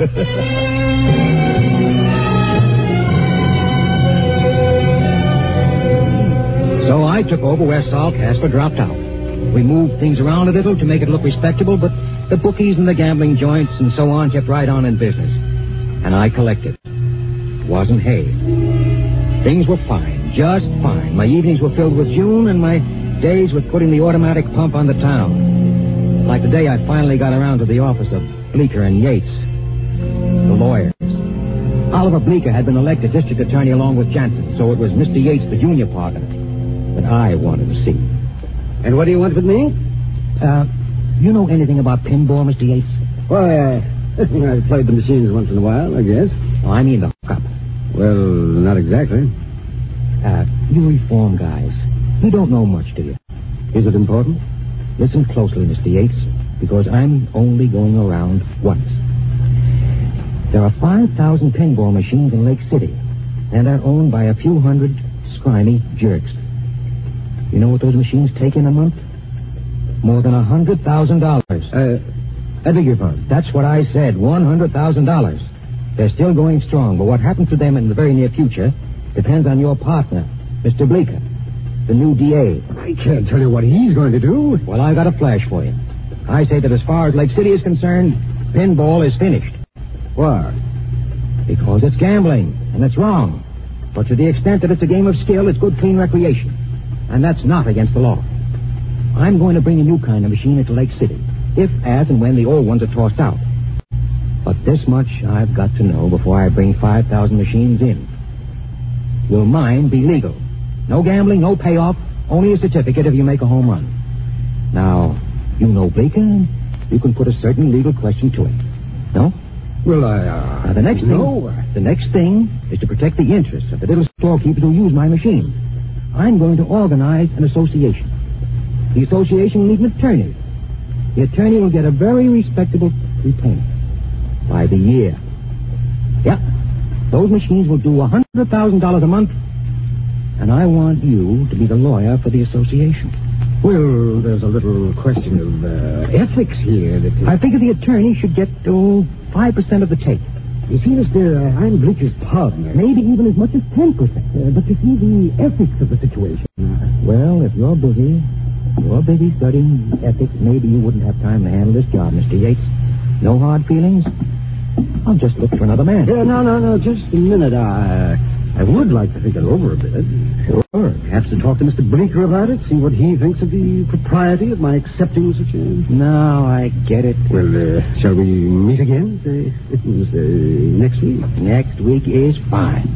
So I took over where Saul Casper dropped out. We moved things around a little to make it look respectable, but the bookies and the gambling joints and so on kept right on in business. And I collected. It wasn't hay. Things were fine, just fine. My evenings were filled with June, and my days with putting the automatic pump on the town. Like the day I finally got around to the office of Bleecker and Yates, the lawyers. Oliver Bleecker had been elected district attorney along with Jansen, so it was Mister Yates, the junior partner, that I wanted to see. And what do you want with me? Uh, you know anything about pinball, Mister Yates? Why, uh, I've played the machines once in a while, I guess. Oh, I mean the hookup. Well, not exactly. Uh, you reform guys. You don't know much, do you? Is it important? Listen closely, Mister Yates, because I'm only going around once. There are five thousand pinball machines in Lake City, and they're owned by a few hundred scrimey jerks. You know what those machines take in a month? More than a hundred thousand dollars. Uh, I beg your pardon. That's what I said, one hundred thousand dollars. They're still going strong, but what happens to them in the very near future depends on your partner, Mister Bleecker, the new D A. I can't tell you what he's going to do. Well, I got a flash for you. I say that as far as Lake City is concerned, pinball is finished. Why? Because it's gambling, and it's wrong. But to the extent that it's a game of skill, it's good, clean recreation. And that's not against the law. I'm going to bring a new kind of machine into Lake City, if, as, and when the old ones are tossed out. But this much I've got to know before I bring five thousand machines in. Will mine be legal? No gambling, no payoff, only a certificate if you make a home run. Now, you know Bleeker, you can put a certain legal question to it. No? Well, I... Uh, now, the next no. thing, the next thing is to protect the interests of the little storekeepers who use my machine. I'm going to organize an association. The association will need an attorney. The attorney will get a very respectable repayment by the year. Yep. Those machines will do one hundred thousand dollars a month, and I want you to be the lawyer for the association. Well, there's a little question of uh, ethics here. That I figure the attorney should get oh, five percent of the take. You see, Mister Uh, I'm Bleeker's partner. Maybe even as much as ten percent. Uh, but you see, the ethics of the situation. Well, if you're busy, you're busy studying ethics, maybe you wouldn't have time to handle this job, Mister Yates. No hard feelings? I'll just look for another man. Yeah, no, no, no, just a minute. I, I would like to think it over a bit. Sure. Perhaps to talk to Mister Bleeker about it, see what he thinks of the propriety of my accepting such a... No, I get it. Well, uh, shall we meet again? Say, say, next week? Next week is fine.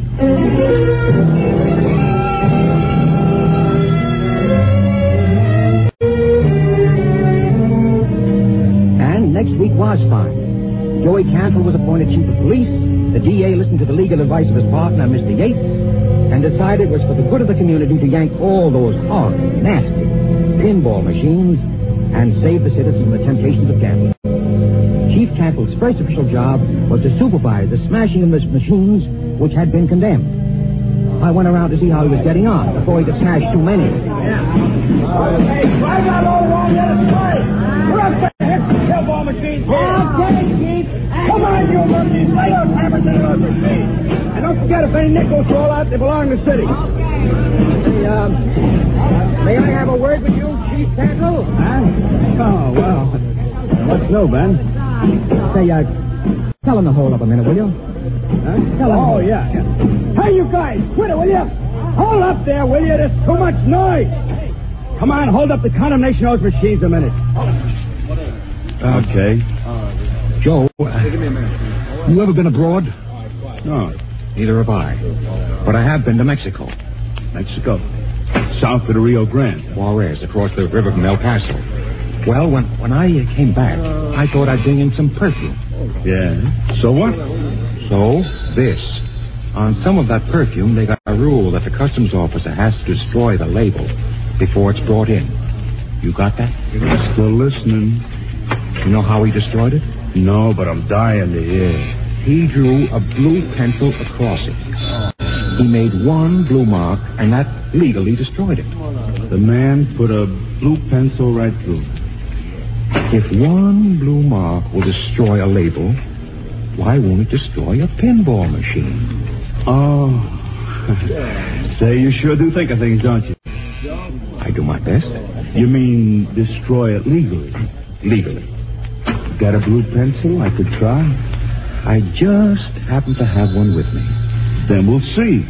And next week was fine. Joey Cantrell was appointed chief of police. The D A listened to the legal advice of his partner, Mister Yates, and decided it was for the good of the community to yank all those horrid, nasty pinball machines and save the citizens from the temptations of gambling. Chief Cantrell's first official job was to supervise the smashing of the machines which had been condemned. I went around to see how he was getting on before he could smash too many. Yeah. Hey, drive out all along the other side. We're up there. Hit the pinball machines here. Okay, Chief. Come on, you monkeys. Lay those hammers into those machines. And don't forget, if any nickels fall out, they belong to the city. Hey, um, may I have a word with you, Chief Cantrell? Huh? Oh, well. What's no, Ben? Say, uh, tell him to hold up a minute, will you? Huh? Tell him. Oh, yeah, yeah. Hey, you guys, quit it, will you? Hold up there, will you? There's too much noise. Come on, hold up the condemnation of those machines a minute. Okay. Joe, uh, You ever been abroad? No. Neither have I. But I have been to Mexico. Mexico. South of the Rio Grande. Juarez, across the river from El Paso. Well, when, when I uh, came back, I thought I'd bring in some perfume. Yeah. So what? So, this. On some of that perfume, they got a rule that the customs officer has to destroy the label before it's brought in. You got that? Still listening. You know how he destroyed it? No, but I'm dying to hear. He drew a blue pencil across it. He made one blue mark, and that legally destroyed it. The man put a blue pencil right through. If one blue mark will destroy a label, why won't it destroy a pinball machine? Oh. Say, you sure do think of things, don't you? I do my best. You mean destroy it legally? Legally. Got a blue pencil I could try? I just happen to have one with me. Then we'll see.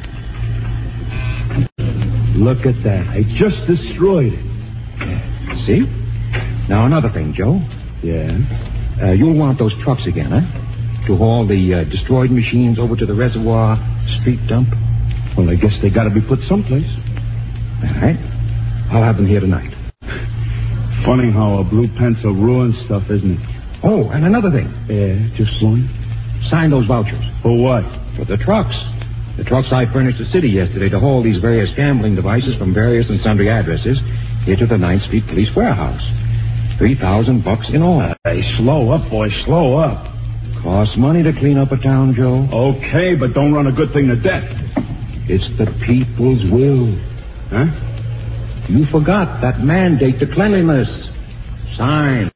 Look at that. I just destroyed it. See? Now, another thing, Joe. Yeah? Uh, you'll want those trucks again, huh? To haul the uh, destroyed machines over to the reservoir street dump? Well, I guess they got to be put someplace. All right. I'll have them here tonight. Funny how a blue pencil ruins stuff, isn't it? Oh, and another thing. Yeah, just one? Sign those vouchers. For what? For the trucks. The trucks I furnished the city yesterday to haul these various gambling devices from various and sundry addresses here to the ninth Street Police Warehouse. Three thousand bucks in all. Hey, slow up, boy, slow up. Costs money to clean up a town, Joe. Okay, but don't run a good thing to death. It's the people's will. Huh? You forgot that mandate to cleanliness. Sign.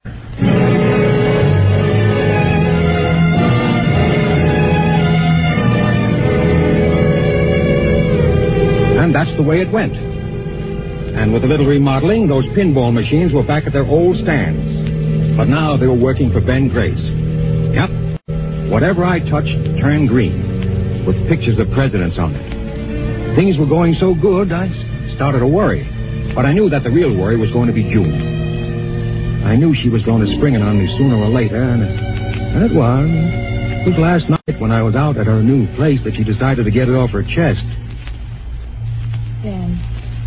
And that's the way it went. And with a little remodeling, those pinball machines were back at their old stands. But now they were working for Ben Grace. Yep. Whatever I touched turned green, with pictures of presidents on it. Things were going so good, I started to worry. But I knew that the real worry was going to be June. I knew she was going to spring it on me sooner or later, and it, and it was. It was last night when I was out at her new place that she decided to get it off her chest. Ben.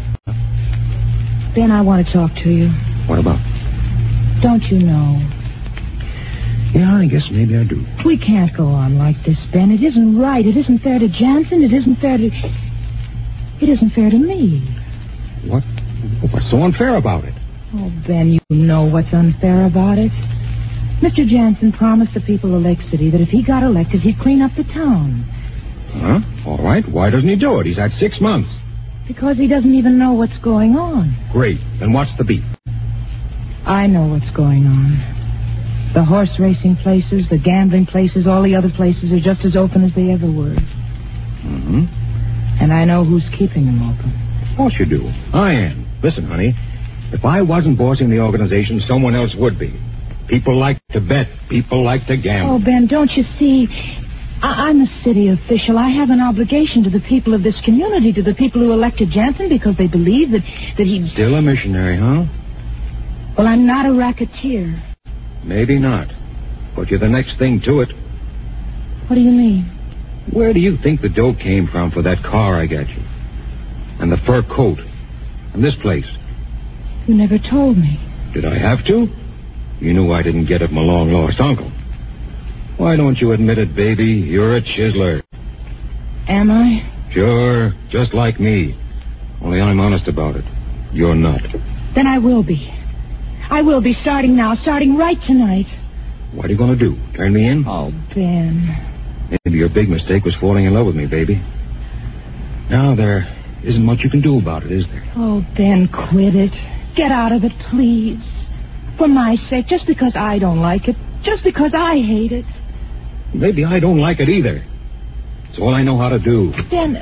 Ben, I want to talk to you. What about? Don't you know? Yeah, I guess maybe I do. We can't go on like this, Ben. It isn't right. It isn't fair to Jansen. It isn't fair to... It isn't fair to me. What? What's so unfair about it? Oh, Ben, you know what's unfair about it. Mister Jansen promised the people of Lake City that if he got elected, he'd clean up the town. Huh? All right. Why doesn't he do it? He's had six months. Because he doesn't even know what's going on. Great. Then what's the beef? I know what's going on. The horse racing places, the gambling places, all the other places are just as open as they ever were. Mm-hmm. And I know who's keeping them open. Of course you do. I am. Listen, honey, if I wasn't bossing the organization, someone else would be. People like to bet. People like to gamble. Oh, Ben, don't you see? I- I'm a city official. I have an obligation to the people of this community, to the people who elected Jansen because they believe that, that he... Still a missionary, huh? Well, I'm not a racketeer. Maybe not. But you're the next thing to it. What do you mean? Where do you think the dough came from for that car I got you? And the fur coat? And this place? You never told me. Did I have to? You knew I didn't get it from a long-lost uncle. Why don't you admit it, baby? You're a chiseler. Am I? Sure, just like me. Only I'm honest about it. You're not. Then I will be. I will be, starting now, starting right tonight. What are you going to do? Turn me in? Oh, Ben. Maybe your big mistake was falling in love with me, baby. Now there isn't much you can do about it, is there? Oh, Ben, quit it. Get out of it, please. For my sake, just because I don't like it. Just because I hate it. Maybe I don't like it either. It's all I know how to do. Ben...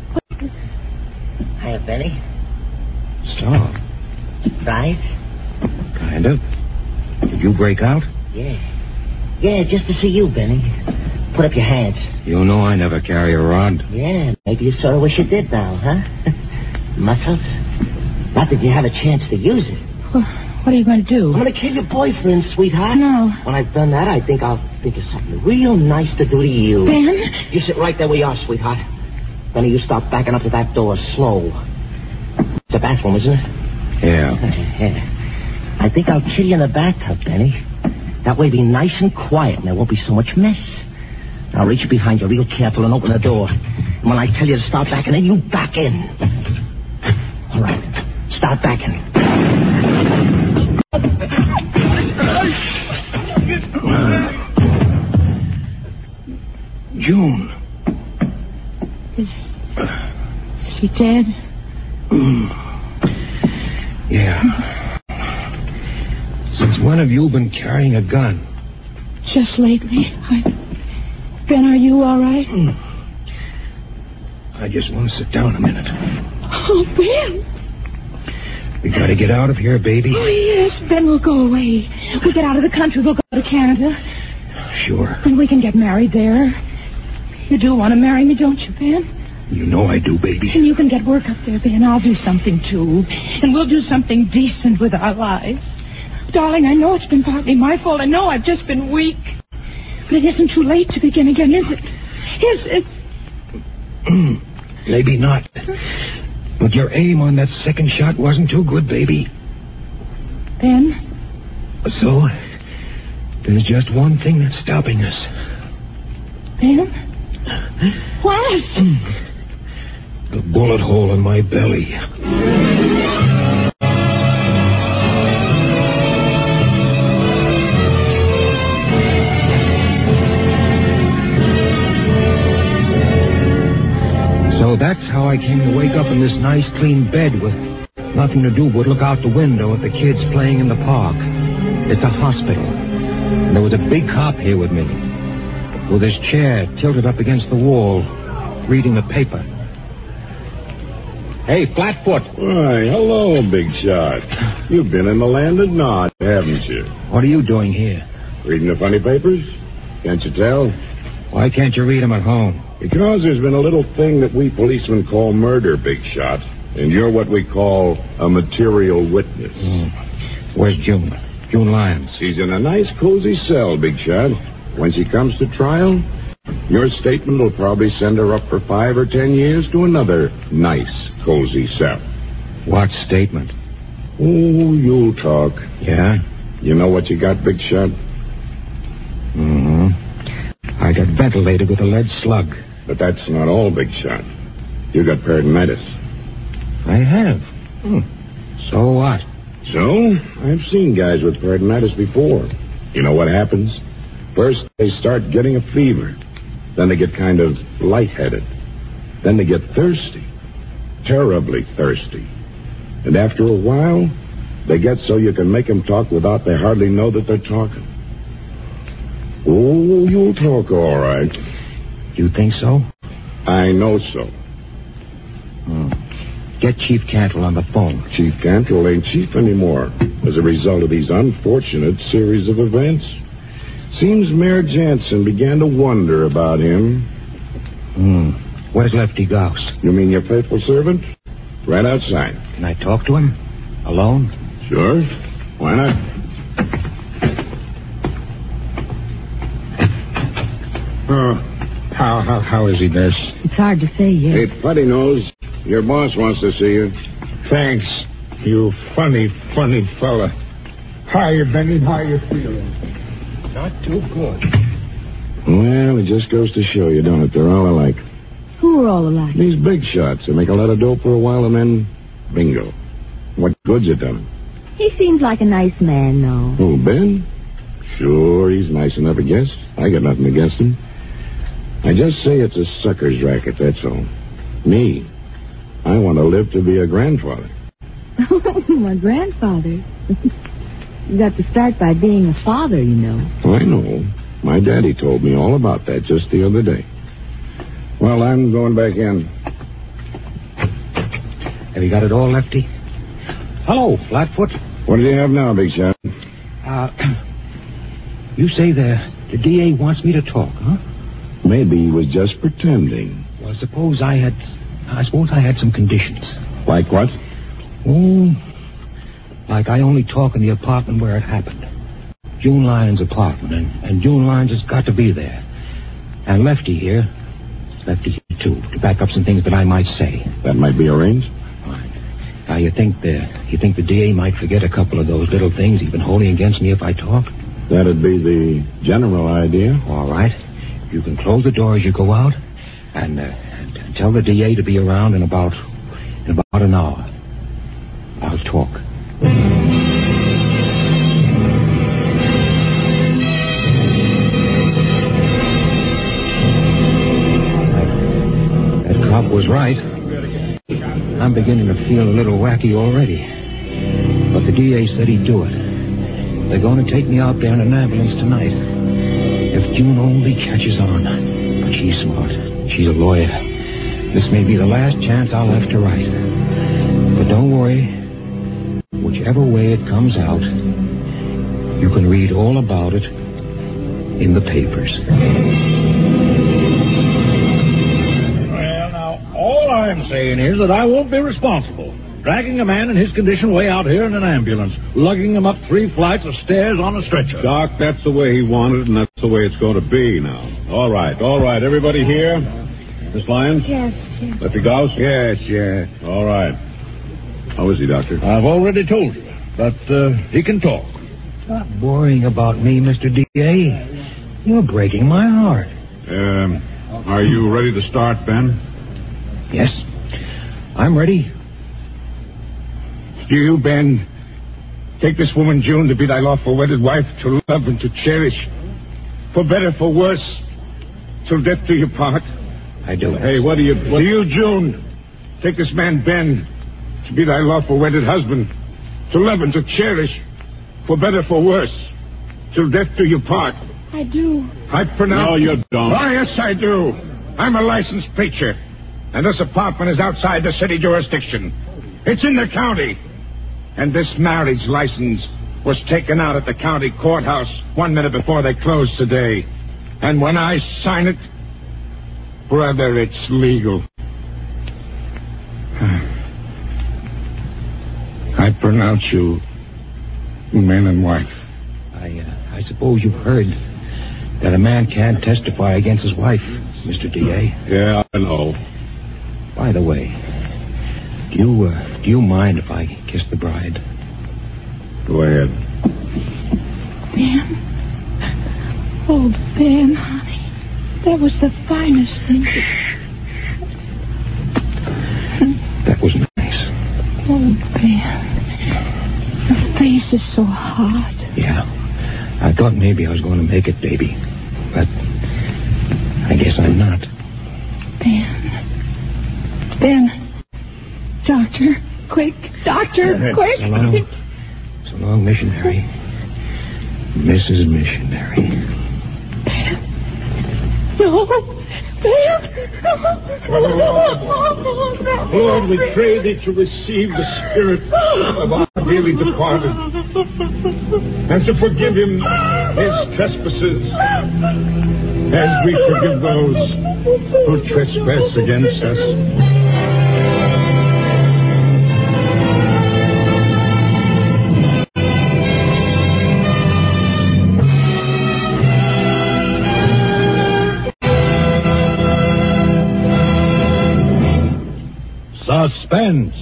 Hiya, Benny. So, Right? kind of. Did you break out? Yeah. Yeah, just to see you, Benny. Put up your hands. You know I never carry a rod. Yeah, maybe you sort of wish you did now, huh? Muscles? Not that you have a chance to use it. Well, what are you going to do? I'm going to kill your boyfriend, sweetheart. No. When I've done that, I think I'll think of something real nice to do to you. Ben? You sit right there where you are, sweetheart. Benny, you start backing up to that door slow. It's a bathroom, isn't it? Yeah. Yeah. I think I'll kill you in the bathtub, Benny. That way be nice and quiet and there won't be so much mess. I'll reach behind you real careful and open the door. And when I tell you to start backing in, you back in. All right. Start backing. June. Is, is she dead? Yeah. Since when have you been carrying a gun? Just lately. I... Ben, are you all right? I just want to sit down a minute. Oh, Ben. We gotta get out of here, baby. Oh, yes. Ben, we'll go away. We'll get out of the country. We'll go to Canada. Sure. And we can get married there. You do want to marry me, don't you, Ben? You know I do, baby. And you can get work up there, Ben. I'll do something, too. And we'll do something decent with our lives. Darling, I know it's been partly my fault. I know I've just been weak. But it isn't too late to begin again, is it? Is it? Maybe not. But your aim on that second shot wasn't too good, baby. Ben? So, there's just one thing that's stopping us. Ben? What? The bullet hole in my belly. So that's how I came to wake up in this nice, clean bed with nothing to do but look out the window at the kids playing in the park. It's a hospital. And there was a big cop here with me, with his chair tilted up against the wall, reading the paper. Hey, Flatfoot. Why, hello, Big Shot. You've been in the land of Nod, haven't you? What are you doing here? Reading the funny papers? Can't you tell? Why can't you read them at home? Because there's been a little thing that we policemen call murder, Big Shot, and you're what we call a material witness. Mm. Where's June? June Lyons. She's in a nice, cozy cell, Big Shot. When she comes to trial, your statement will probably send her up for five or ten years to another nice, cozy cell. What statement? Oh, you'll talk. Yeah? You know what you got, Big Shot? Mm-hmm. I got ventilated with a lead slug. But that's not all, Big Shot. You got peritonitis. I have. Hmm. So what? So, I've seen guys with peritonitis before. You know what happens? First, they start getting a fever. Then they get kind of lightheaded. Then they get thirsty. Terribly thirsty. And after a while, they get so you can make them talk without they hardly know that they're talking. Oh, you'll talk all right. You think so? I know so. Hmm. Get Chief Cantle on the phone. Chief Cantle ain't chief anymore as a result of these unfortunate series of events. Seems Mayor Jansen began to wonder about him. Hmm. Where's Lefty Gauss? You mean your faithful servant? Right outside. Can I talk to him? Alone? Sure. Why not? Oh, how, how, how is he, Nurse? It's hard to say yet. Hey, Putty Nose, your boss wants to see you. Thanks, you funny, funny fella. How you, Benny? How you feeling? Not too good. Well, it just goes to show you, don't it? They're all alike. Who are all alike? These big shots. They make a lot of dope for a while and then bingo. What good's it done? He seems like a nice man, though. Oh, Ben? Sure, he's nice enough, I guess. I got nothing against him. I just say it's a sucker's racket, that's all. Me, I want to live to be a grandfather. My grandfather? You got to start by being a father, you know. I know. My daddy told me all about that just the other day. Well, I'm going back in. Have you got it all, Lefty? Hello, Flatfoot. What do you have now, Big Shot? Uh, you say the, the D A wants me to talk, huh? Maybe he was just pretending. Well, suppose I had... I suppose I had some conditions. Like what? Oh, like I only talk in the apartment where it happened. June Lyons' apartment, and, and June Lyons has got to be there. And Lefty here, Lefty here, too, to back up some things that I might say. That might be arranged? Right. Now, you think the, you think the D A might forget a couple of those little things he's been holding against me if I talk? That'd be the general idea. All right. You can close the door as you go out, and, uh, and tell the D A to be around in about, in about an hour. I'll talk. That cop was right. I'm beginning to feel a little wacky already. But the D A said he'd do it. They're going to take me out there in an ambulance tonight. If June only catches on. But she's smart. She's a lawyer. This may be the last chance I'll have to write. But don't worry. Whichever way it comes out, you can read all about it in the papers. Well, now, all I'm saying is that I won't be responsible. Dragging a man in his condition way out here in an ambulance, lugging him up three flights of stairs on a stretcher. Doc, that's the way he wanted, and that's the way it's going to be now. All right, all right. Everybody here? Miss Lyons? Yes, yes. Lefty Gauss? Yes, yes. All right. How is he, Doctor? I've already told you, but uh, he can talk. Stop worrying about me, Mister D A. You're breaking my heart. Um, are you ready to start, Ben? Yes, I'm ready. Do you, Ben, take this woman, June, to be thy lawful wedded wife, to love and to cherish, for better, for worse, till death do you part? I do. Hey, what do you... What... Do you, June, take this man, Ben, to be thy lawful wedded husband, to love and to cherish, for better, for worse, till death do you part? I do. I pronounce... No, you don't. Oh, yes, I do. I'm a licensed preacher, and this apartment is outside the city jurisdiction. It's in the county. And this marriage license was taken out at the county courthouse one minute before they closed today. And when I sign it, brother, it's legal. I pronounce you man and wife. I, uh, I suppose you've heard that a man can't testify against his wife, Mister D A. Yeah, I know. By the way, do you, uh, do you mind if I kiss the bride? Go ahead. Ben. Oh, Ben, honey. That was the finest thing. That was nice. Oh, Ben. Your face is so hot. Yeah. I thought maybe I was going to make it, baby. But I guess I'm not. Ben. Ben. Doctor. Quick. Doctor. Quick. So long. So long, missionary. Missus Missionary. No. Ben. Lord, we pray thee to receive the spirit of our dearly departed and to forgive him his trespasses as we forgive those who trespass against us. Suspense.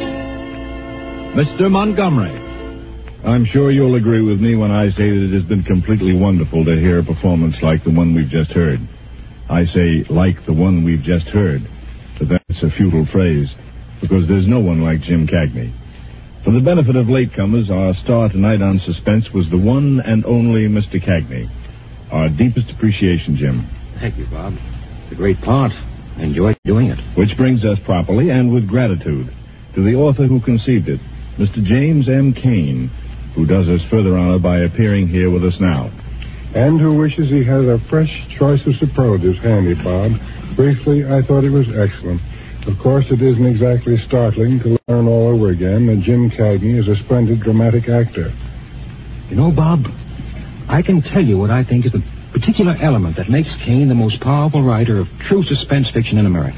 Mister Montgomery. I'm sure you'll agree with me when I say that it has been completely wonderful to hear a performance like the one we've just heard. I say, like the one we've just heard, but that's a futile phrase, because there's no one like Jim Cagney. For the benefit of latecomers, our star tonight on Suspense was the one and only Mister Cagney. Our deepest appreciation, Jim. Thank you, Bob. It's a great part. I enjoyed doing it. Which brings us properly and with gratitude to the author who conceived it, Mister James M. Cain, who does us further honor by appearing here with us now. And who wishes he had a fresh choice of superlatives handy, Bob. Briefly, I thought it was excellent. Of course, it isn't exactly startling to learn all over again that Jim Cagney is a splendid dramatic actor. You know, Bob, I can tell you what I think is the particular element that makes Cain the most powerful writer of true suspense fiction in America.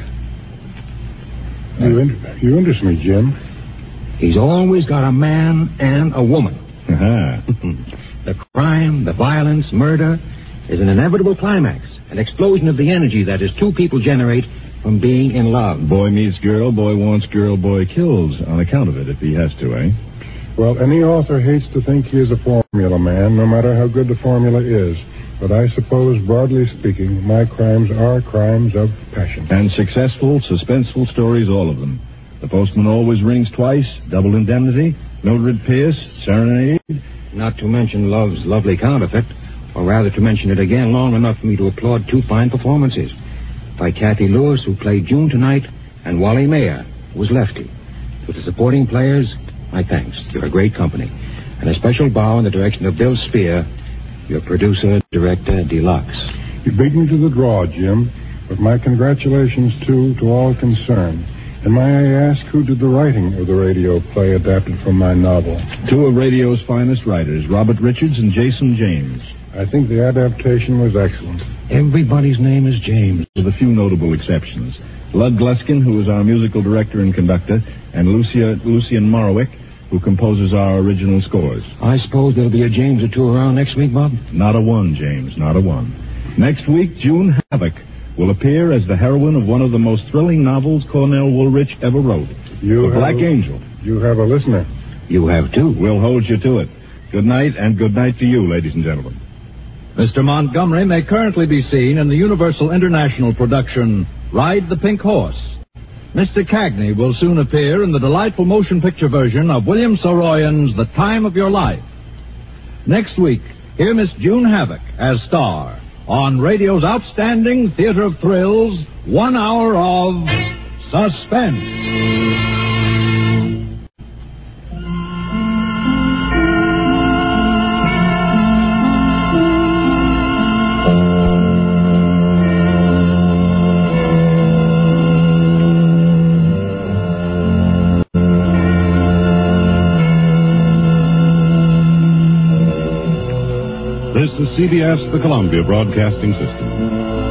You, in- you interest me, Jim. He's always got a man and a woman. The crime, the violence, murder is an inevitable climax, an explosion of the energy that his two people generate from being in love. Boy meets girl, boy wants girl, boy kills on account of it if he has to, eh? Well, any author hates to think he is a formula man, no matter how good the formula is. But I suppose, broadly speaking, my crimes are crimes of passion. And successful, suspenseful stories, all of them. The Postman Always Rings Twice, Double Indemnity, Mildred Pierce, Serenade. Not to mention Love's Lovely Counterfeit, or rather to mention it again long enough for me to applaud two fine performances by Kathy Lewis, who played June tonight, and Wally Mayer, who was Lefty. To the supporting players, my thanks. You're a great company. And a special bow in the direction of Bill Spear, your producer, director, deluxe. You beat me to the draw, Jim, but my congratulations, too, to all concerned. And may I ask who did the writing of the radio play adapted from my novel? Two of radio's finest writers, Robert Richards and Jason James. I think the adaptation was excellent. Everybody's name is James. With a few notable exceptions. Lud Gluskin, who is our musical director and conductor, and Lucia, Lucien Morowick, who composes our original scores. I suppose there'll be a James or two around next week, Bob? Not a one, James, not a one. Next week, June Havoc will appear as the heroine of one of the most thrilling novels Cornell Woolrich ever wrote, you The Black a, Angel. You have a listener. You have, too. We'll hold you to it. Good night, and good night to you, ladies and gentlemen. Mister Montgomery may currently be seen in the Universal International production, Ride the Pink Horse. Mister Cagney will soon appear in the delightful motion picture version of William Saroyan's The Time of Your Life. Next week, hear Miss June Havoc as star on radio's outstanding theater of thrills, one hour of suspense. This is C B S, the Columbia Broadcasting System.